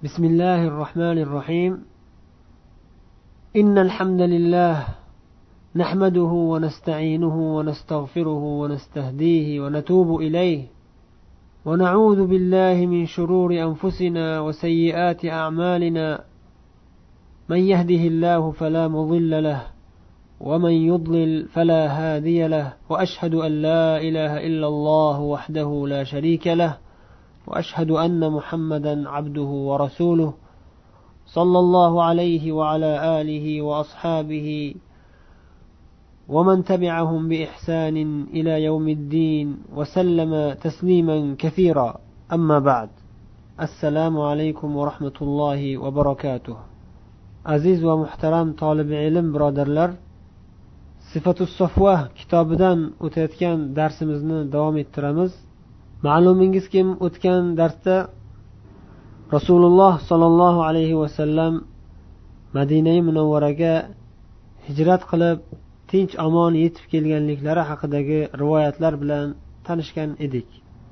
بسم الله الرحمن الرحيم. إن الحمد لله نحمده ونستعينه ونستغفره ونستهديه ونتوب إليه ونعوذ بالله من شرور أنفسنا وسيئات أعمالنا. من يهده الله فلا مضل له ومن يضلل فلا هادي له، وأشهد أن لا إله إلا الله وحده لا شريك له، وأشهد أن محمدا عبده ورسوله صلى الله عليه وعلى آله وأصحابه ومن تبعهم بإحسان إلى يوم الدين وسلم تسليما كثيرا. أما بعد، السلام عليكم ورحمة الله وبركاته. عزيز ومحترم طالب علم برادرlar, Sifatus Safwa kitobidan o'tayotgan darsimizni davom ettiramiz. Ma'lumingizki, o'tgan darsda Rasululloh sollallohu alayhi vasallam Madina Munawvaraga hijrat qilib tinch omon yetib kelganliklari haqidagi rivoyatlar bilan tanishgan edik.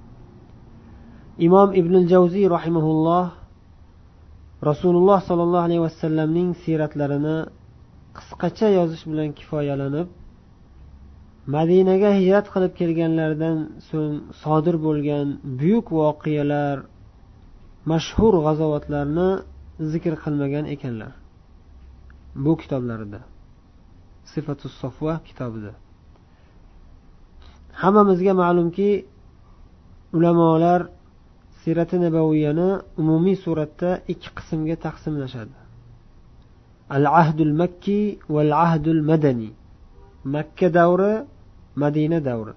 Imom Ibn al-Jawziy rahimahulloh Rasululloh sollallohu alayhi vasallamning siratlarini qisqacha yozish bilan kifoyalanib, Madinaga hijrat qilib kelganlaridan so'ng sodir bo'lgan buyuk voqealar, mashhur g'azovotlarni zikr qilmagan ekanlar bu kitoblarida, Sifatus Safwa kitobida. Hammamizga ma'lumki, ulamolar Sirat-i Nabaviyani umumiy suratda ikki qismga taqsimlashadi: Al-Ahdul Makki val Ahdul Madani. Makka davri, Madina davri.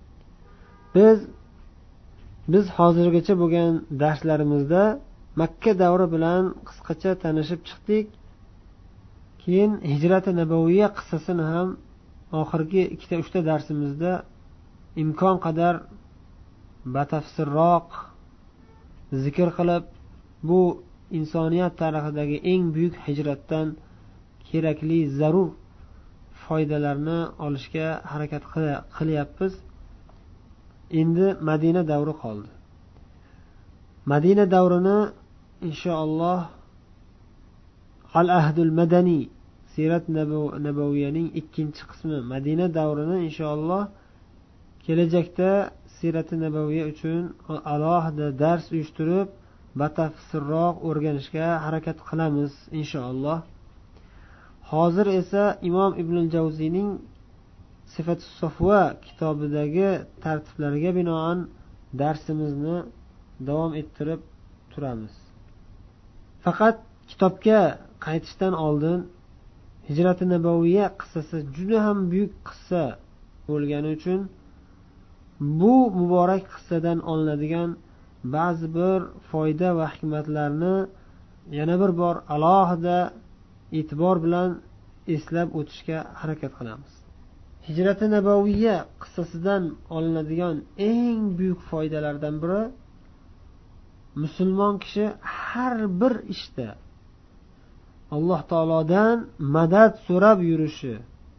Biz hozirgacha bo'lgan darslarimizda Makka davri bilan qisqacha tanishib chiqdik. Keyin Hijrat-i Nabaviyya qissasini ham oxirgi 2-3 darsimizda imkon qadar batafsilroq zikr qilib, bu insoniyat tarixidagi eng buyuk hijratdan kerakli zarur foydalarni olishga harakat qilyapmiz. Endi Madina davri qoldi. Madina davrini inshaalloh Al-Ahdul Madani, Sirat Nabaviyaning ikkinchi qismi Madina davrini inshaalloh kelajakda Sirat Nabaviya uchun alohida dars uyushtirib batafsilroq o'rganishga harakat qilamiz inshaalloh. Hozir esa Imom Ibn al-Jawziyning Sifatus Safwa kitobidagi tartiblariga binoan darsimizni davom ettirib turamiz. Faqat kitobga qaytishdan oldin Hijrat-i Nabaviyya qissasi juda ham buyuk qissa bo'lgani uchun bu muborak qissadan olinadigan ba'zi bir foyda va hikmatlarni yana bir bor alohida e'tibor bilan eslab o'tishga harakat qilamiz. Hijrat-i Nabaviyya qissasidan olinadigan eng buyuk foydalardan biri, musulmon kishi har bir ishda Alloh taolodan madad so'rab yurishi,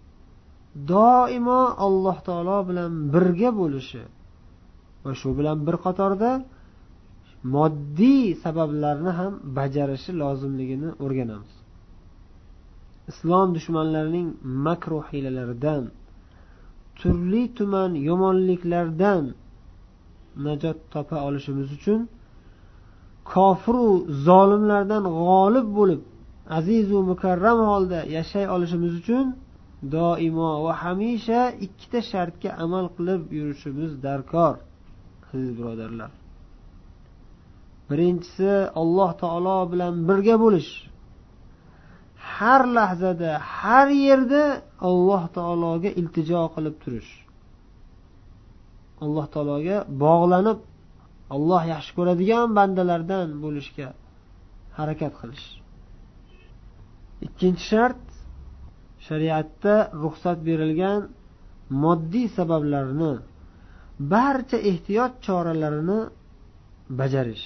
doimo Alloh taolo bilan birga bo'lishi va shu bilan bir qatorda moddiy sabablarni ham bajarishi lozimligini o'rganamiz. Islom dushmanlarining makr va hiylalaridan, turli tuman yomonliklardan najot topa olishimiz uchun, kofir va zolimlardan g'olib bo'lib aziz va mukarram holda yashay olishimiz uchun doimo va hamisha ikkita shartga amal qilib yurishimiz darkor, aziz birodarlar. Birinchisi, Alloh taolo bilan birga bo'lish. Har lahzada, har yerda Alloh taologa iltijo qilib turish. Alloh taologa bog'lanib, Alloh yaxshi ko'radigan bandalardan bo'lishga harakat qilish. Ikkinchi shart, shariatda ruxsat berilgan moddiy sabablarni, barcha ehtiyot choralarini bajarish.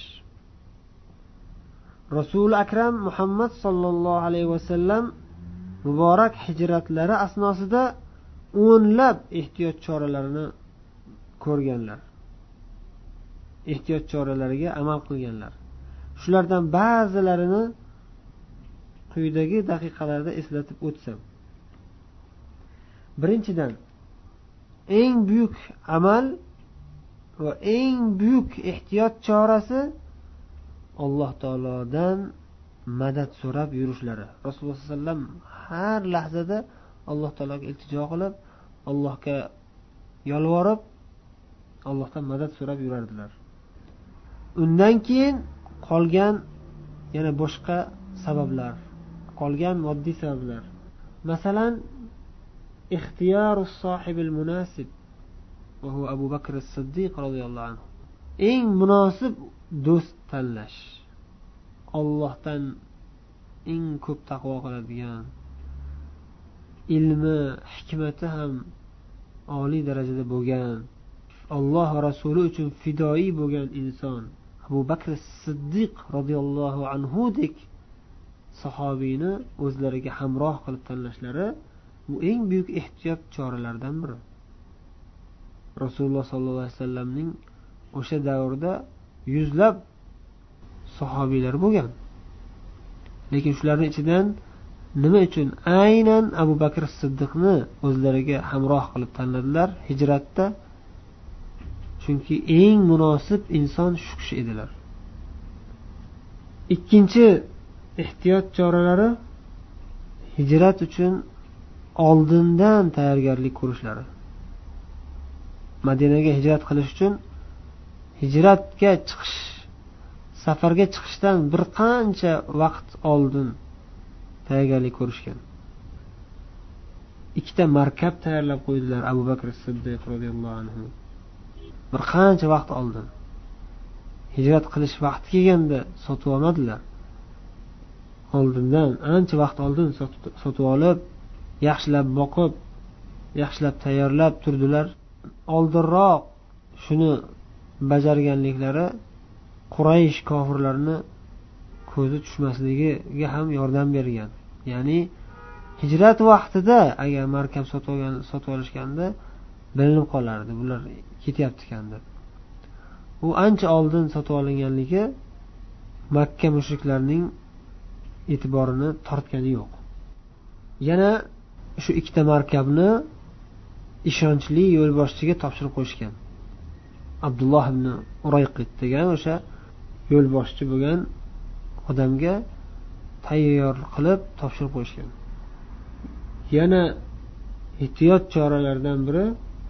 Rasul akram Muhammad sallallohu alayhi vasallam muborak hijratlari asnosida o'nlab ehtiyot choralarini ko'rganlar. Ehtiyot choralariga amal qilganlar. Shulardan ba'zilarini quyidagi daqiqalarda eslatib o'tsam. Birinchidan, eng buyuk amal va eng buyuk ehtiyot chorasi Alloh taolodan madad so'rab yurishlari. Rasululloh sollallohu alayhi vasallam har lahzada Alloh taologa iltijo qilib, Allohga yolvorib, Allohdan madad so'rab yurardilar. Undan keyin qolgan yana boshqa sabablar, qolgan moddiy sabablar. Masalan, ixtiyorus sohibil munasib va huwa Abu Bakr as-Siddiq radhiyallohu anhu. Eng munosib do'st tanlash. Allohdan eng ko'p taqvo qiladigan, ilmi, hikmati ham oliy darajada bo'lgan, Alloh va rasuli uchun fidoyi bo'lgan inson Abu Bakr as-Siddiq radhiyallohu anhu dek sahobiyni o'zlariga hamroh qilib tanlashlari bu eng buyuk ehtiyot choralaridan biri. Rasululloh sollallohu alayhi vasallamning o'sha davrda yuzlab sahobiylar bo'lgan. Lekin shularning ichidan nima uchun aynan Abu Bakr as-Siddiqni o'zlariga hamroh qilib tanladilar hijratda? Chunki eng munosib inson shu kishi edilar. Ikkinchi ehtiyot choralari hijrat uchun oldindan tayyorgarlik ko'rishlari. Madinaga hijrat qilish uchun hijratga chiqish, safarga chiqishdan bir qancha vaqt oldin tayyorgarlik ko'rishgan. Ikkita markab tayyorlab qo'ydilar Abu Bakr as-Siddiq radhiyallohu anhu. Bir qancha vaqt oldin. Hijrat qilish vaqti kelganda sotib olmadilar. Oldindan ancha vaqt oldin sotib olib, yaxshilab boqib, yaxshilab tayyorlab turdilar. Oldinroq shuni bajarganliklari Quraysh kofirlarini ko'zi tushmasligiga ham yordam bergan. Ya'ni hijrat vaqtida agar markab sotib olishganda bilinib qolardi, bular ketyapti ekan deb. U ancha oldin sotib olinganligi Makka mushriklarining e'tiborini tortgani yo'q. Yana shu ikkita markabni ishonchli yo'lboshchiga topshirib qo'yishgan. Abdulloh ibn Urayqit degan o'sha yo'lboshchi bo'lgan odamga tayyor qilib topshirib qo'yishgan. Yana ehtiyot choralaridan biri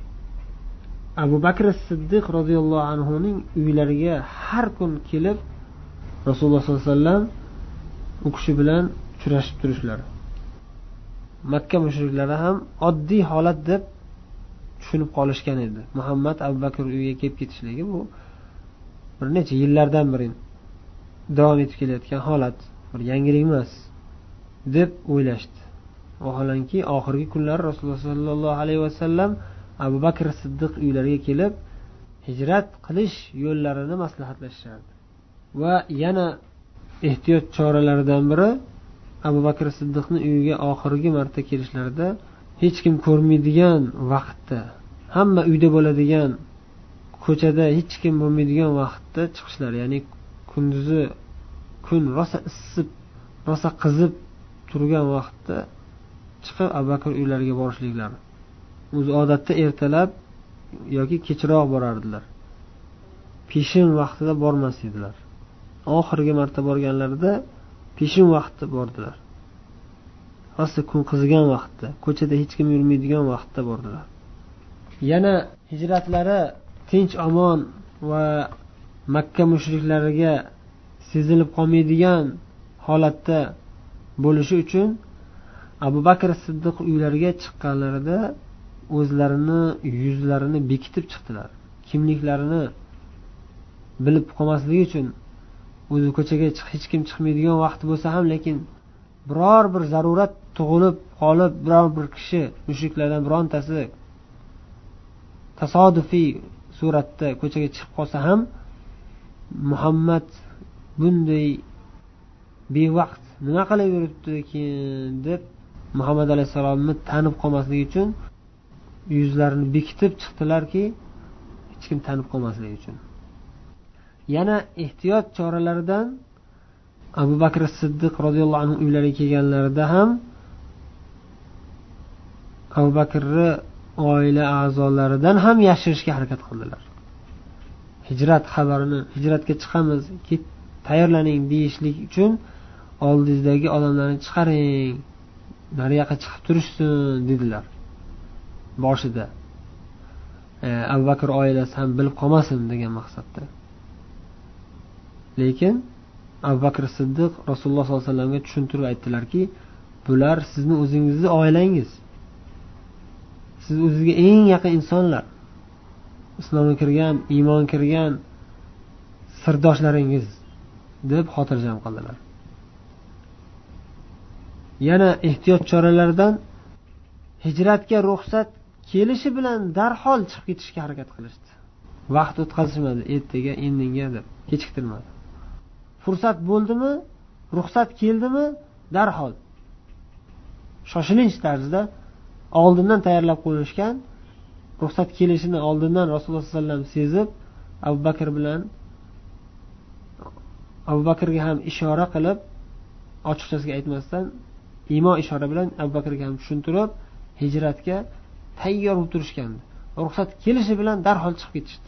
Abu Bakr as-Siddiq radhiyallohu anhu ning uylariga har kun kelib Rasululloh sollallohu alayhi vasallam u kishi bilan uchrashib turishlari. Makka mushriklari ham oddiy holat deb tushunib qolishgan edi. Muhammad Abu Bakr uyiga kelib ketishligi bu bir necha yillardan beri davom etib kelayotgan holat, bir yangilik emas deb o'ylashdi. Vaholanki oxirgi kunlar Rasululloh sollallohu alayhi vasallam Abu Bakr Siddiq uylariga kelib hijrat qilish yo'llarini maslahatlashardi. Va yana ehtiyot choralaridan biri Abu Bakr Siddiqning uyiga oxirgi marta kelishlarida hech kim ko'rmaydigan vaqtda, hamma uyda bo'ladigan, ko'chada hech kim bo'lmaydigan vaqtda chiqishlar. Ya'ni kunduzi kun rosa issib, rosa qizib turgan vaqtda chiqib Abu Bakr uylariga borishliklar. O'zi odatda ertalab yoki kechroq borardilar. Peshin vaqtida bormas edilar. Oxirgi marta borganlarida peshin vaqtda bordilar. Rosa kun qizigan vaqtda, ko'chada hech kim yurmaydigan vaqtda bordilar. Yana hijratlari tinch omon va Makka mushriklariga sezilib qolmaydigan holatda bo'lishi uchun Abu Bakr Siddiq uylariga chiqqanlarida o'zlarini yuzlarini bekitib chiqdilar. Kimliklarini bilib qolmasligi uchun o'zi ko'chaga hech kim chiqmaydigan vaqt bo'lsa ham, lekin biror bir zarurat tug'ilib qolib, biror bir kishi mushriklardan birontasi tasodifiy suratda ko'chaga chiqib qolsa ham, Muhammad bunday bevaqt nima qilib yuribdi ekan deb Muhammad alayhisalomni tanib qolmasligi uchun yuzlarini bekitib chiqdilarki, hech kim tanib qolmasligi uchun. Yana ehtiyot choralaridan Abu Bakr Siddiq roziyallohu anhu uylariga kelganlarida ham Abu Bakrni oila a'zolaridan ham yashirishga harakat qildilar. Hijrat xabarini, hijratga chiqamiz, tayyorlaning deyishlik uchun oldingizdagi odamlarni chiqaring, nariyoqqa chiqib turishsin dedilar boshida. Abu Bakr oilasi ham bilib qolmasin degan maqsadda. Lekin Abu Bakr Siddiq Rasululloh sollallohu alayhi vasallamga tushuntirib aytdilarki, bular sizni o'zingizning oilangiz. Siz o'zingizga eng yaqin insonlar. Islomga kirgan, iymon kirgan sirdoshlaringiz deb xotirjam qildilar. Yana ehtiyot choralaridan hijratga ruxsat kelishi bilan darhol chiqib ketishga harakat qilishdi. Vaqt o'tkazishmadi, ertaga, indinga deb kechiktirmadi. Fursat bo'ldimi, ruxsat keldimi, darhol shoshilinch tarzda oldindan tayyorlab qo'yishgan. Ruxsat kelishini oldindan Rasululloh sollallohu alayhi vasallam sezib, Abu Bakrga ham ishora qilib, ochiqchasiga aytmasdan imo ishora bilan Abu Bakrga ham tushuntirib, hijratga tayyor bo'lib turishgandi. Ruxsat kelishi bilan darhol chiqib ketishdi.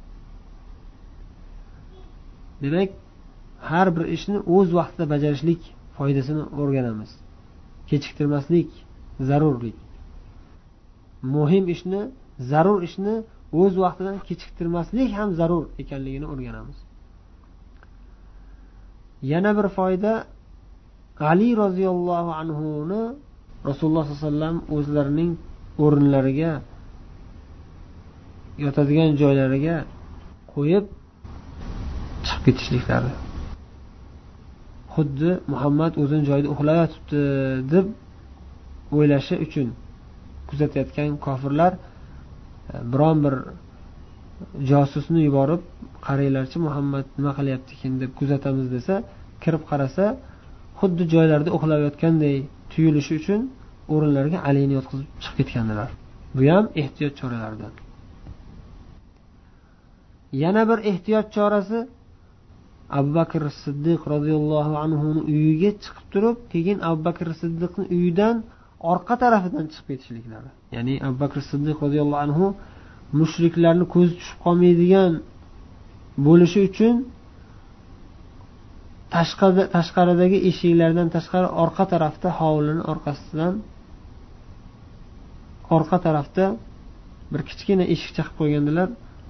Demak, har bir ishni o'z vaqtida bajarishlik foydasini o'rganamiz. Kechiktirmaslik zarurlik. Muhim ishni, zarur ishni o'z vaqtidan kechiktirmaslik ham zarur ekanligini o'rganamiz. Yana bir foyda, Ali roziyallohu anhuni Rasululloh sollallohu alayhi vasallam o'zlarining o'rinlariga, yotadigan joylariga qo'yib chiqib ketishliklari. Xuddi Muhammad o'zini joyida uxlayotibdi deb o'ylashi uchun kuzatayotgan kofirlar biron bir josusni yuborib, qaranglarchi Muhammad nima qilyapti ekan deb kuzatamiz desa, kirib qarasa, xuddi joylarda uxlayotganday tuyulishi uchun o'rinlarga Alini yotqizib chiqib ketgandilar. Bu ham ehtiyot choralaridan. Yana bir ehtiyot chorasi, Abu Bakr Siddiq roziyallohu anhuning uyiga chiqib turib, keyin Abu Bakr Siddiqning uyidan orqa tarafidan chiqib ketishliklari. Ya'ni Abu Bakr Siddiq roziyallohu anhu mushriklarni ko'zi tushib qolmaydigan bo'lishi uchun tashqaridagi eshiklardan tashqari orqa tarafda, hovlining orqasidan orqa tarafda bir kichkina eshikcha qilib qo'ygandilar.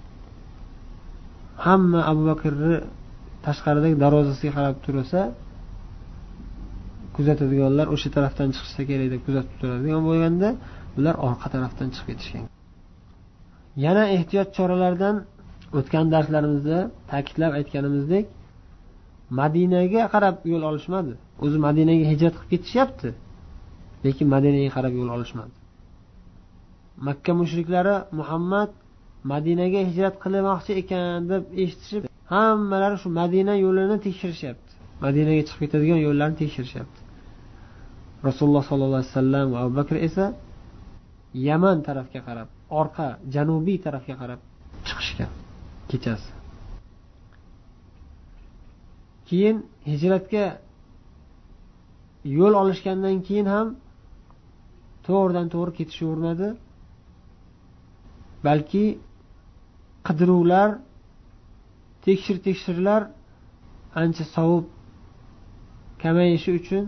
Hamma Abu Bakrni tashqaridagi darvozasiga qarab tursa, kuzatadiganlar o'sha tarafdan chiqishsa kerak deb kuzatib turadigan bo'lganda, ular orqa tarafdan chiqib ketishgan. Yana ehtiyot choralaridan o'tgan darslarimizda ta'kidlab aytganimizdek, Madinaga qarab yo'l olishmadi. O'zi Madinaga hijrat qilib ketishyapti, lekin Madinaga qarab yo'l olishmadi. Makka mushriklari Muhammad Madinaga hijrat qilmoqchi ekan deb eshitishib, hammalari shu Madina yo'lini tekshirishyapti. Madinaga chiqib ketadigan yo'llarni tekshirishyapti. Rasululloh sollallohu alayhi vasallam va Abu Bakr esa Yaman tarafga qarab, orqa janubiy tarafga qarab chiqishgan kechasi. Keyin hijratga yo'l olishgandan keyin ham to'g'ridan to'g'ri ketishavermadi. Balki qidiruvlar, tekshirlar ancha sovib kamayishi uchun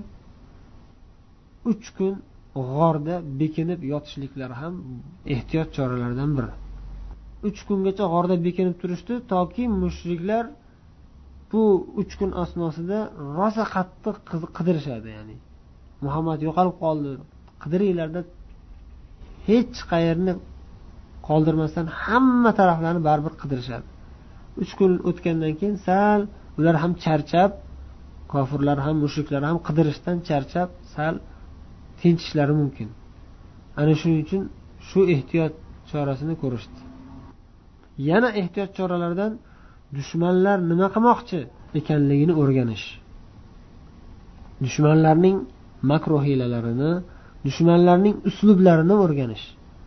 3 kun g'orda bekinib yotishliklari ham ehtiyot choralaridan biri. 3 kungacha g'orda bekinib turishdi, toki mushriklar bu 3 kun asnosida rosa qattiq qidirishadi, ya'ni Muhammad yo'qolib qoldi, qidiringlarda hech qayerni qoldirmasdan hamma taraflarni baribir qidirishadi. 3 kun o'tgandan keyin sal ular ham charchab, kofirlar ham mushriklar ham qidirishdan charchab sal tinchishlari mumkin. Ana shuning uchun shu ehtiyot chorasini ko'rishdi. Yana ehtiyot choralaridan dushmanlar nima qilmoqchi ekanligini o'rganish. Dushmanlarning makro hiylalarini, dushmanlarning uslublarini o'rganish.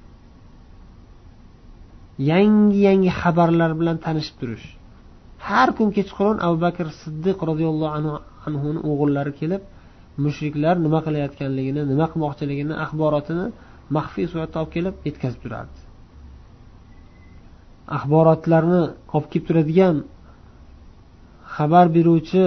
Yangi xabarlar bilan tanishib turish. Har kun kechqurun Abu Bakr Siddiq roziyallohu anhuni o'g'illari kelib mushriklar nima qilayotganligini, nima qilmoqchiligini axborotini maxfiy suratda olib kelib yetkazib turardi. Axborotlarni olib kelib turadigan xabar beruvchi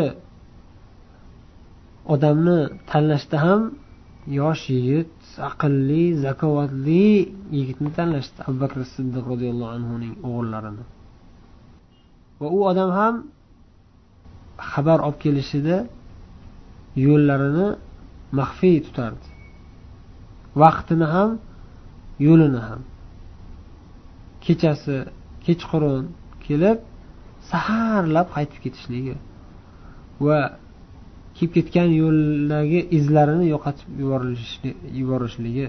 odamni tanlashda ham yosh yigit, aqlli, zakovatli yigitni tanlashdi, Abu Bakr Siddiq roziyallohu anhuning o'g'illarini. Va u odam ham xabar olib kelishida yo'llarini maxfiy tutardi. Vaqtini ham, yo'lini ham. Kechasi, kechqurun kelib, saharlab qaytib ketishligi va kelib ketgan yo'ldagi izlarini yo'qotib yuborishligi.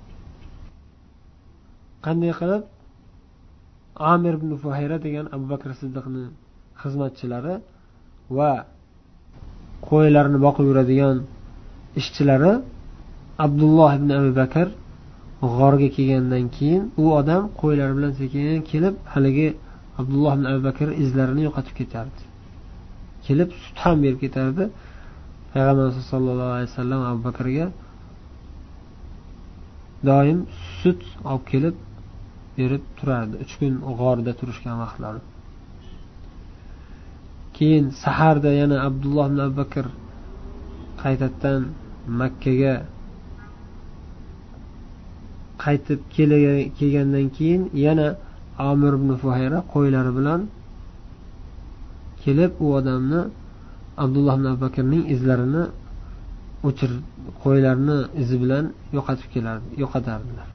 Qanday qilib Amir ibn Fuhayra degan Abu Bakr Siddiqning xizmatchilari va qo'ylarni boqib yuradigan ishchilari Abdulloh ibn Abi Bakr g'orga kelgandan keyin u odam qo'ylar bilan sekin kelib haligi Abdulloh ibn Abi Bakr izlarini yo'qotib ketardi. Kelib sut ham berib ketardi. Payg'ambar sollallohu alayhi vasallam Abu Bakrga doim sut olib kelib berib turardi. 3 kun g'orda turishgan vaqtlari. Keyin saharda yana Abdulloh ibn Abi Bakr qaytadan Makkaga qaytib kelgandan keyin yana Amir ibn Fuhayra qo'ylari bilan kelib u odamni Abdulloh ibn Abi Bakrning izlarini qo'ylarni izi bilan yo'qotardilar.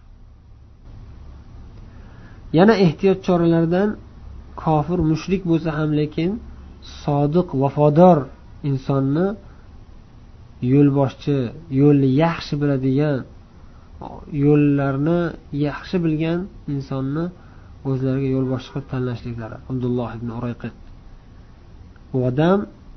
Yana ehtiyot choralaridan kofir, mushrik bo'lsa ham lekin sodiq, vafodor insonni yo'lboshchi, yo'lni yaxshi biladigan, yo'llarni yaxshi bilgan insonni o'zlariga yo'lboshchi qilib tanlashliklari. Abdulloh ibn Urayqit. Bu odam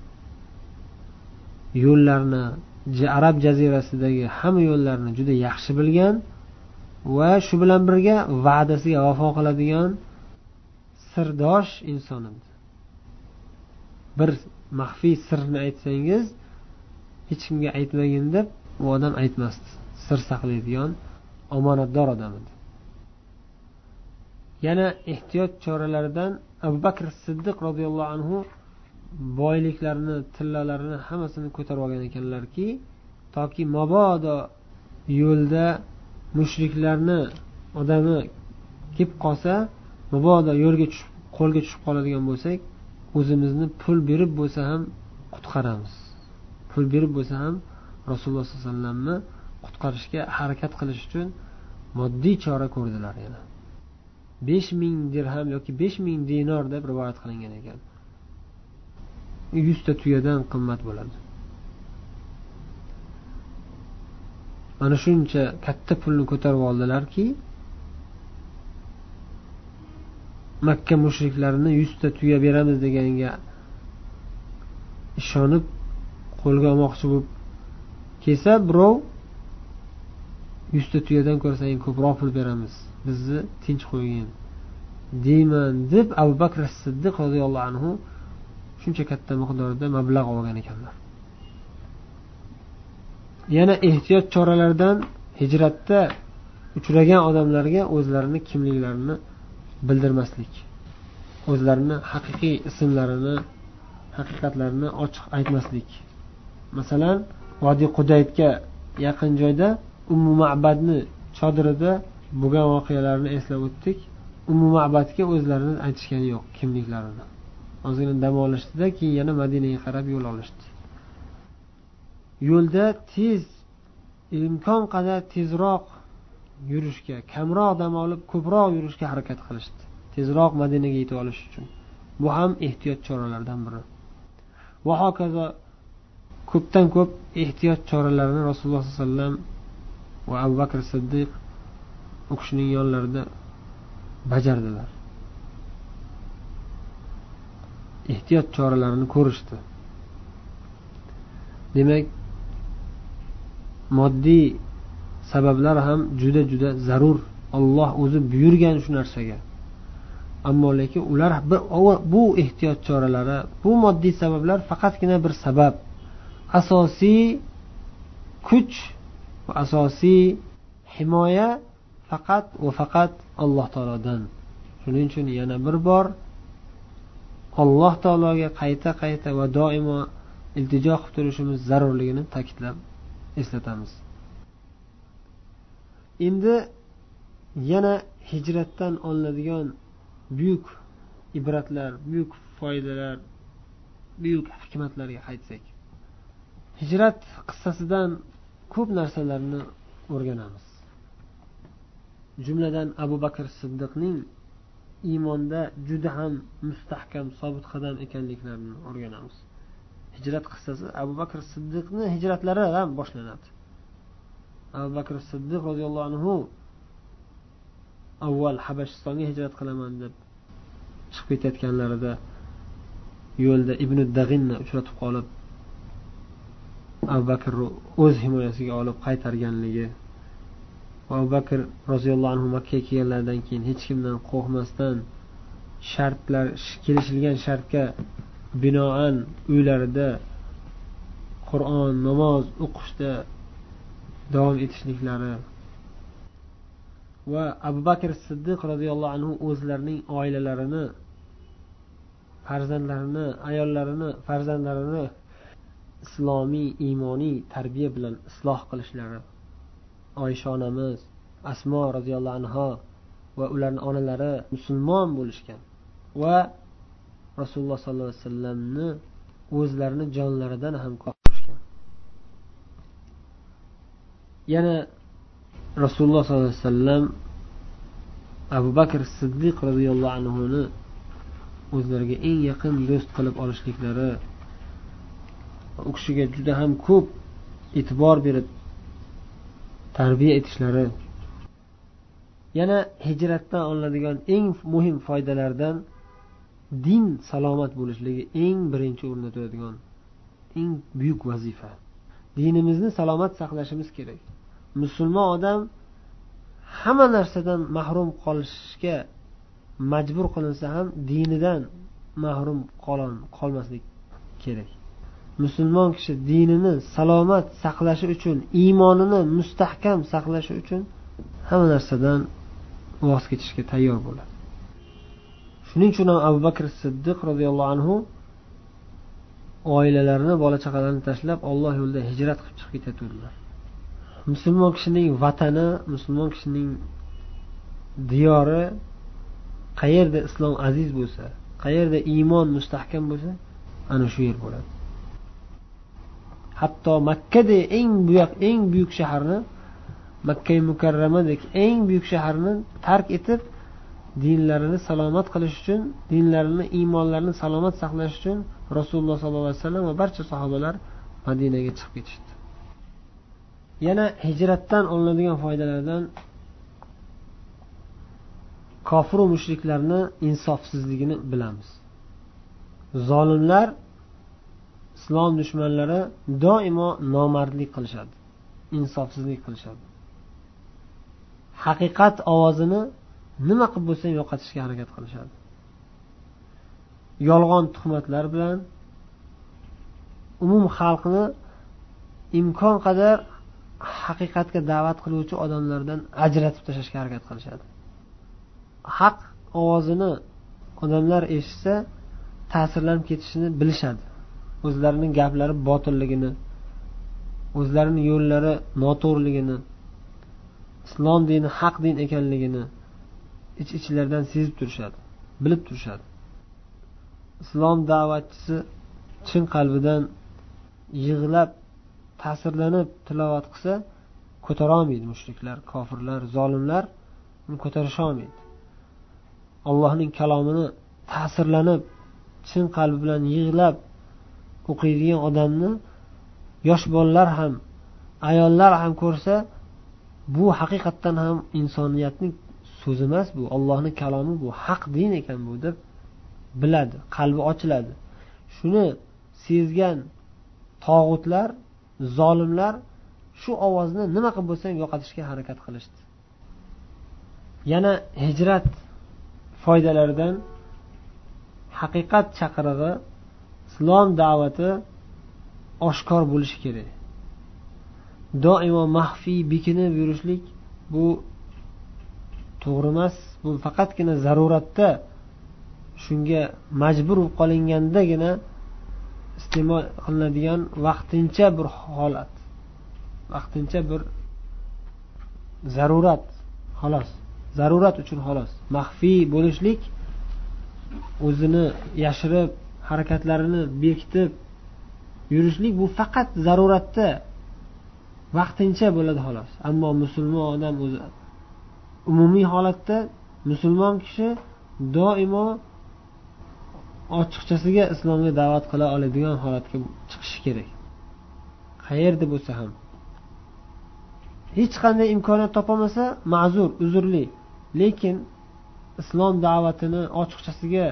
yo'llarni, Arab jazirasidagi hamma yo'llarni juda yaxshi bilgan va shu bilan birga va'dasiga vafo qiladigan sirdosh inson edi. Bir maxfiy sirni aytsangiz, hech kimga aytmagin deb u odam aytmasdi. Sir saqlaydigan omonatdor odam edi. Yana ehtiyot choralaridan Abu Bakr Siddiq roziyallohu anhu boyliklarini, tillalarini hammasini ko'tarib olgan ekanlarki, toki mabodo yo'lda mushriklarni odami kelib qolsa, mabodo yo'lga tushib, qo'lga tushib qoladigan bo'lsak, o'zimizni pul berib bo'lsa ham qutqaramiz. Pul berib bo'lsa ham Rasululloh sollallohu alayhi vasallamni qutqarishga harakat qilish uchun moddiy chora ko'rdilar yana. 5000 dirham yoki 5000 dinor deb rivoyat qilingan ekan. 100 ta tuyadan qimmat bo'ladi. Mana shuncha katta pulni ko'tarib oldilarki, Makka mushriklarini 100 ta tuya beramiz deganiga ishonib qo'lga olmoqchi bo'lib kelsa, birov 100 ta tuyadan ko'rsang ko'proq pul beramiz, bizni tinch qo'ygin deyman deb Abu Bakr Siddiq roziyallohu anhu shuncha katta miqdorda mablag' olgan ekanlar. Yana ehtiyot choralaridan hijratda uchragan odamlarga o'zlarini kimliklarini bildirmaslik. O'zlarini haqiqiy ismlarini, haqiqatlarini ochiq aytmaslik. Masalan, Vodiy Qudaydga yaqin joyda Ummu Ma'badni chodirida bo'lgan voqealarni eslab o'tdik. Ummu Ma'badga o'zlarini aytishgani yo'q, kimliklarini. Ozgina dam olishdida, keyin yana Madinaga qarab yo'l olishdi. Yo'lda imkon qadar tezroq yurishga, kamroq dam olib ko'proq yurishga harakat qilishdi. Tezroq Madinaga yetib olish uchun. Bu ham ehtiyot choralaridan biri. Va hokazo ko'pdan ko'p ehtiyot choralarini Rasululloh sollallohu alayhi vasallam va Abu Bakr Siddiq u kishining yonlarida bajardilar. Ehtiyot choralarini ko'rishdi. Demak, moddiy sabablar ham juda zarur. Alloh o'zi buyurgan shu narsaga. Ammo lekin ular bu ehtiyot choralari, bu moddiy sabablar faqatgina bir sabab. asosiy kuch va asosiy himoya faqat va faqat Alloh taolodan. Shuning uchun yana bir bor Alloh taologa qayta va doimo iltijo qilib turishimiz zarurligini ta'kidlab eslatamiz. Endi yana hijratdan olinadigan buyuk ibratlar, buyuk foydalar, buyuk hikmatlarga qaytsak. Hijrat qissasidan ko'p narsalarni o'rganamiz. Jumladan Abu Bakr Siddiqning iymonda juda ham mustahkam, sobit qadam ekanliklarini o'rganamiz. Hijrat qissasi Abu Bakr Siddiqning hijratlaridan boshlanadi. Abu Bakr Siddiq roziyallohu anhu avval Habashistonga hijrat qilaman deb chiqib ketayotganlarida yo'lda Ibn Dag'inni uchratib qolib, Abu Bakr o'z himoyasiga olib qaytarganligi, Abu Bakr roziyallohu anhu Makka ga kelganlaridan keyin hech kimdan qo'rqmasdan kelishilgan shartga binoan uylarida Qur'on, namoz o'qishda davom etishliklari va Abu Bakr Siddiq roziyallohu anhu o'zlarining oilalarini, farzandlarini, ayollarini, farzandlarini islomiy, iymoniy tarbiya bilan isloh qilishlari. Oysha onamiz, Asmo roziyallohu anha va ularning onalari musulmon bo'lishgan va Rasululloh sollallohu alayhi vasallamni o'zlarini jonlaridan ham ko'rishgan. Yana Rasululloh sollallohu alayhi vasallam Abu Bakr Siddiq roziyallohu anhuni o'zlariga eng yaqin do'st qilib olishliklari, u kishiga juda ham ko'p e'tibor berib tarbiya etishlari. Yana hijratdan olinadigan eng muhim foydalardan din salomat bo'lishligi eng birinchi o'rinda turadigan eng buyuk vazifa. Dinimizni salomat saqlashimiz kerak. Musulmon odam hamma narsadan mahrum qolishga majbur qilinsa ham dinidan mahrum qolmaslik kerak. Musulmon kishi dinini salomat saqlashi uchun, iymonini mustahkam saqlashi uchun hamma narsadan voz kechishga tayyor bo'ladi. Shuning uchun ham Abu Bakr Siddiq roziyallohu anhu oilalarini, bola chaqalarini tashlab Alloh yo'lida hijrat qilib chiqib ketadilar. Musulmon kishining vatani, musulmon kishining diyori qayerda islom aziz bo'lsa, qayerda iymon mustahkam bo'lsa, ana shu yer bo'ladi. Hatto Makkada eng buyuk shaharni, Makka-i Mukarramadek eng buyuk shaharni tark etib, dinlarini salomat qilish uchun, dinlarini, iymonlarini salomat saqlash uchun Rasululloh sollallohu alayhi vasallam va barcha sahobalar Madinaga chiqib ketishdi. Yana hijratdan olinadigan foydalardan kofir va mushriklarni insofsizligini bilamiz. Zolimlar, islom dushmanlari doimo nomardlik qilishadi, insofsizlik qilishadi. Haqiqat ovozini nima qilib bo'lsa yo'qotishga harakat qilishadi. Yolg'on tuhmatlar bilan umum xalqni imkon qadar haqiqatga da'vat qiluvchi odamlardan ajratib tashlashga harakat qilishadi. Haq ovozini odamlar eshitsa ta'sirlanib ketishini bilishadi. O'zlarining gaplari botilligini, o'zlarining yo'llari noto'g'riligini, islom dini haq din ekanligini ich-ichlaridan sezib turishadi, bilib turishadi. Islom da'vatchisi chin qalbidan yig'lab, ta'sirlanib tilovat qilsa, ko'tara olmaydi mushriklar, kofirlar, zolimlar uni ko'tarisha olmaydi. Allohning kalomini ta'sirlanib, chin qalbi bilan yig'lab o'qiydigan odamni yosh bolalar ham, ayollar ham ko'rsa, bu haqiqatdan ham insoniyatning so'zi emas, bu Allohning kalomi, bu haq din ekan bu deb biladi, qalbi ochiladi. Shuni sezgan tog'utlar, zolimlar shu ovozni nima qilib bo'lsa yo'qotishga harakat qilishdi. Yana hijrat foydalaridan haqiqat chaqirig'i, islom da'vati oshkor bo'lishi kerak. Doimo maxfiy bekinib yurishlik bu to'g'ri emas. Bu faqatgina zaruratda, shunga majbur bo'lib qolingandagina iste'mol qilinadigan vaqtincha bir holat, vaqtincha bir zarurat, xolos, zarurat uchun xolos. Maxfiy bo'lishlik, o'zini yashirib, harakatlarini bekitib yurishlik bu faqat zaruratda vaqtincha bo'ladi xolos. Ammo musulmon odam o'zi umumiy holatda, musulmon kishi doimo ochiqchasiga islomga da'vat qila oladigan holatga chiqishi kerak. Qayerda bo'lsa ham. Hech qanday imkoniyat topolmasa ma'zur, uzrli. Lekin islom da'vatini ochiqchasiga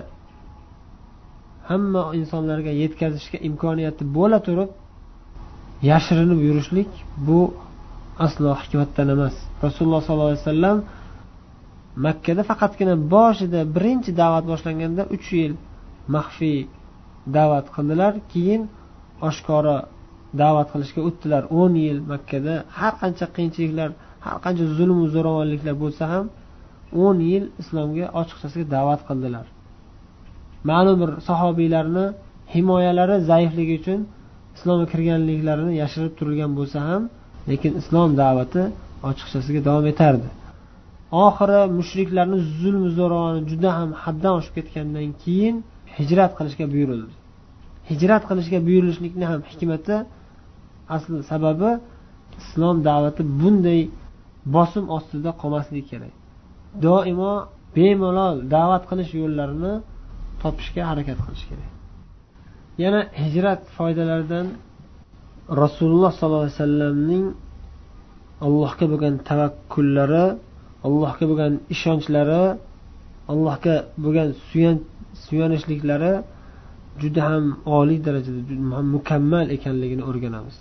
hamma insonlarga yetkazishga imkoniyati bo'la turib yashirinib yurishlik bu aslo hikmatdan emas. Rasululloh sollallohu alayhi vasallam Makkada faqatgina boshida birinchi da'vat boshlanganda 3 yil maxfiy da'vat qildilar, keyin oshkora da'vat qilishga o'tdilar. 10 yil Makkada har qancha qiyinchiliklar, har qancha zulm va zo'ravonliklar bo'lsa ham 10 yil islomga ochiqchasiga da'vat qildilar. Ma'lum bir sahobiylarni himoyalari zaifligi uchun islomga kirganliklarini yashirib turilgan bo'lsa ham, lekin islom da'vati ochiqchasiga davom etardi. Oxiri mushriklarning zulm va zo'ravoni juda ham haddan oshib ketgandan keyin hijrat qilishga buyurildi. Hijrat qilishga buyurilishlikning ham hikmati, asl sababi islom da'vati bunday bosim ostida qolmasligi kerak. Doimo bemalol da'vat qilish yo'llarini topishga harakat qilish kerak. Yana hijrat foydalaridan Rasululloh sollallohu alayhi vasallamning Allohga bo'lgan tavakkullari, Allohga bo'lgan ishonchlari, Allohga bo'lgan suyanishliklari juda ham oliy darajada, juda ham mukammal ekanligini o'rganamiz.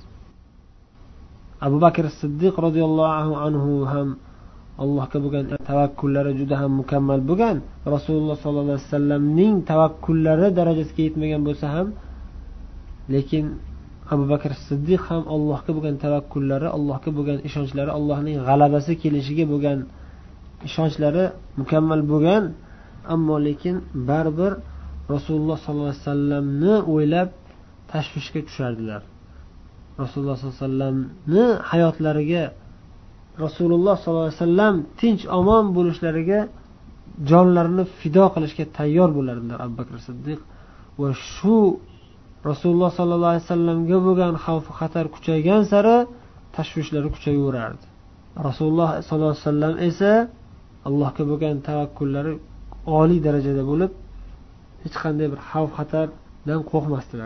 Abu Bakr Siddiq radhiyallohu anhu ham Allohga bo'lgan tavakkullari juda ham mukammal bo'lgan. Rasululloh sollallohu alayhi vasallamning tavakkullari darajasiga yetmagan bo'lsa ham, lekin Abu Bakr Siddiq ham Allohga bo'lgan tavakkullari, Allohga bo'lgan ishonchlari, Allohning g'alabasi kelishiga bo'lgan ishonchlari mukammal bo'lgan. Ammo lekin baribir Rasululloh sollallohu alayhi vasallamni o'ylab tashvishga tushardilar. Rasululloh sollallohu alayhi vasallamni hayotlariga, Rasululloh sollallohu alayhi vasallam tinch omon bo'lishlariga jonlarini fido qilishga tayyor bo'lardilar Abu Bakr Siddiq. Va shu Rasululloh sollallohu alayhi vasallamga bo'lgan xavf xatar kuchaygan sari tashvishlari kuchayaverardi. Rasululloh sollallohu alayhi vasallam esa Allohga bo'lgan tavakkullari oliy darajada bo'lib, hech qanday bir xavf xatardan qo'rqmasdilar.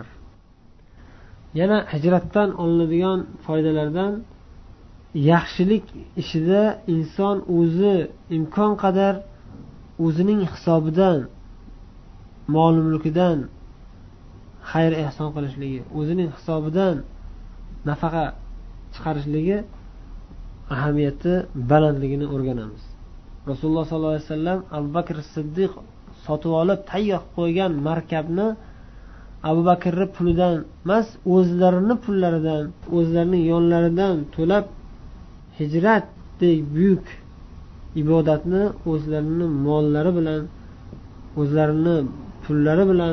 Yana hijratdan olinadigan foydalardan yaxshilik ishida inson o'zi imkon qadar o'zining hisobidan, mol-mulkidan xayr ehson qilishligi, o'zining hisobidan nafaqa chiqarishligi ahamiyati balandligini o'rganamiz. Rasululloh sollallohu alayhi vasallam Abu Bakr Siddiq sotib olib tayyor qo'ygan markabni Abu Bakrning pulidan emas, o'zlarining pullaridan, o'zlarining yonlaridan to'lab hijratdek buyuk ibodatni o'zlarining mollari bilan, o'zlarining pullari bilan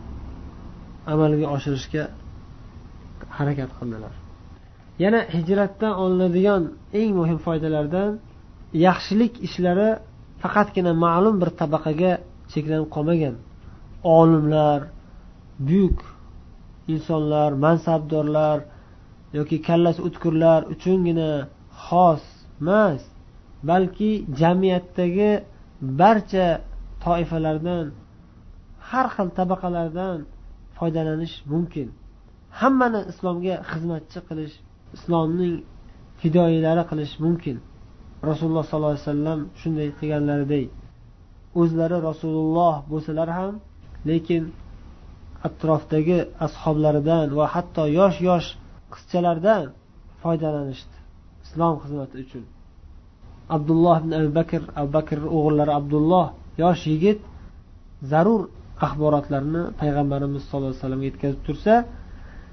amalga oshirishga harakat qildilar. Yana hijratdan olinadigan eng muhim foydalardan yaxshilik ishlari faqatgina ma'lum bir tabaqaga cheklanib qolmagan. Olimlar, buyuk insonlar, mansabdorlar yoki kallasi o'tkirlar uchungina xos emas, balki jamiyatdagi barcha toifalardan, har xil tabaqalardan foydalanish mumkin. Hammani islomga xizmatchi qilish, islomning fidoyilari qilish mumkin. Rasululloh sollallohu alayhi vasallam shunday qilganlaridek, o'zlari Rasululloh bo'lsalar ham, lekin atrofdagi ashablaridan va hatto yosh qizchalardan foydalanishdi islom xizmati uchun. Abdulloh ibn Abu Bakr o'g'illari Abdulloh, yosh yigit, zarur axborotlarni payg'ambarimiz sollallohu alayhi vasallamga yetkazib tursa,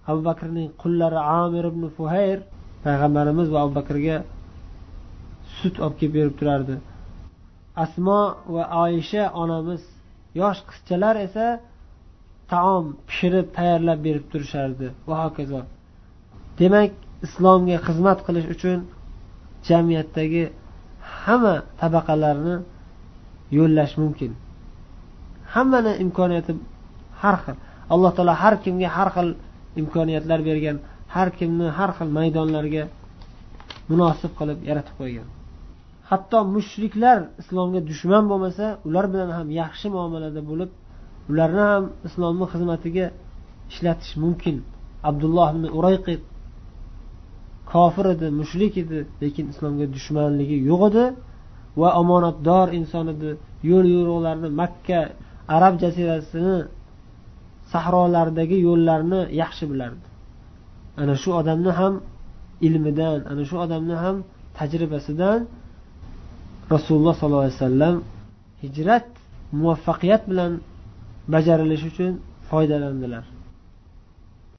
Abu Bakrning qullari Amir ibn Fuhayr payg'ambarimiz va Abu Bakrga sut olib kelib berib turardi. Asmo va Oysha onamiz yosh qizchalar esa taom pishirib tayyorlab berib turishardi va hokazo. Demak, islomga xizmat qilish uchun jamiyatdagi hamma tabaqalarni yo'llash mumkin. Hammani imkoniyati har xil. Alloh taolo har kimga har xil imkoniyatlar bergan, har kimni har xil maydonlarga munosib qilib yaratib qo'ygan. Hatto mushriklar islomga dushman bo'lmasa, ular bilan ham yaxshi muomalada bo'lib, ularni ham islomning xizmatiga ishlatish mumkin. Abdulloh ibn Urayqit kofir edi, mushrik edi, lekin islomga dushmanligi yo'q edi va omonatdor inson edi. Yo'l yo'riqlarni, Makka, Arab jazirasini, sahrolaridagi yo'llarni yaxshi bilardi. Ana shu odamni ham ilmidan, ana shu odamni ham tajribasidan Rasululloh sollallohu alayhi vasallam hijrat muvaffaqiyat bilan bajarilishi uchun foydalandilar.